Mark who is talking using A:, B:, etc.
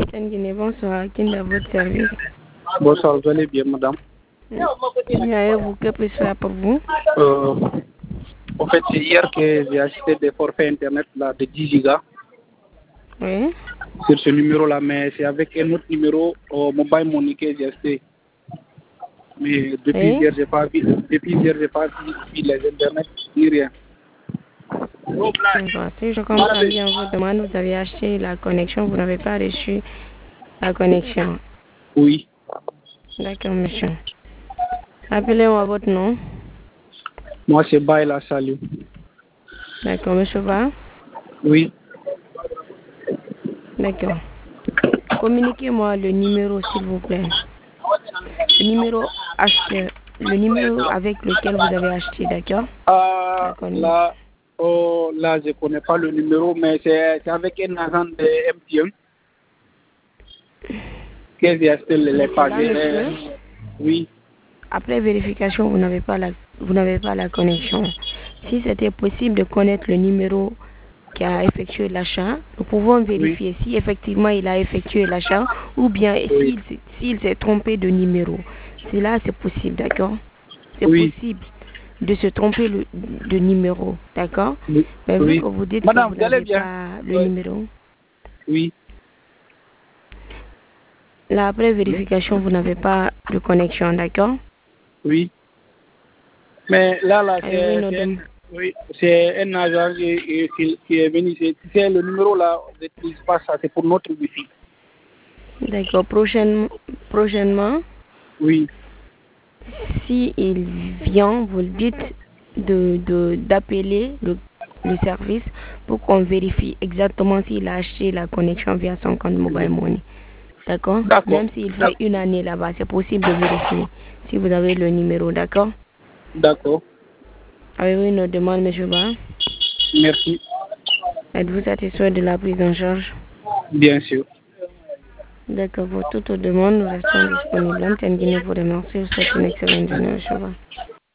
A: Guinée, bonsoir. Qui est à votre service?
B: Bonsoir, vous allez bien, madame?
A: Bien, vous, que puis-je faire pour vous?
B: En fait, c'est hier que j'ai acheté des forfaits Internet là, de 10 gigas
A: Oui.
B: sur ce numéro-là, mais c'est avec un autre numéro Mobile Money que j'ai acheté. Mais depuis hier, j'ai pas vu les Internet ni rien.
A: D'accord. Si je comprends bien votre demande, vous avez acheté la connexion, vous n'avez pas reçu la connexion.
B: Oui.
A: D'accord, monsieur. Appelez-moi votre nom.
B: Moi, c'est Baila Salut.
A: D'accord, monsieur va.
B: Oui.
A: D'accord. Communiquez-moi le numéro, s'il vous plaît. Le numéro acheteur. Le numéro avec lequel vous avez acheté, d'accord?
B: Là, là, je connais pas le numéro, mais c'est avec un agent de MTN que j'ai acheté les pages.
A: Là, monsieur,
B: Oui.
A: après vérification, vous n'avez pas la connexion. Si c'était possible de connaître le numéro qui a effectué l'achat, nous pouvons vérifier si effectivement il a effectué l'achat ou bien s'il s'est trompé de numéro. Cela, c'est possible, d'accord? C'est possible de se tromper de numéro, d'accord? Mais vu que vous dites
B: Madame,
A: que vous n'avez pas le numéro,
B: oui.
A: là, après vérification, vous n'avez pas de connexion, d'accord?
B: Oui. Mais là, c'est un agent qui est venu. C'est le numéro là, je n'utilise pas ça, c'est pour notre wifi.
A: D'accord. Prochainement,
B: oui.
A: Si il vient, vous le dites d'appeler le service pour qu'on vérifie exactement s'il a acheté la connexion via son compte Mobile Money. D'accord? Même s'il fait une année là-bas, c'est possible de vérifier si vous avez le numéro, d'accord?
B: D'accord.
A: Avez-vous une autre demande, M. Ba?
B: Merci.
A: Êtes-vous satisfait de la prise en charge?
B: Bien sûr.
A: D'accord, pour toute demande, nous restons disponibles. Antenne Guinée vous remercie. Vous souhaite une excellente journée, M. Ba.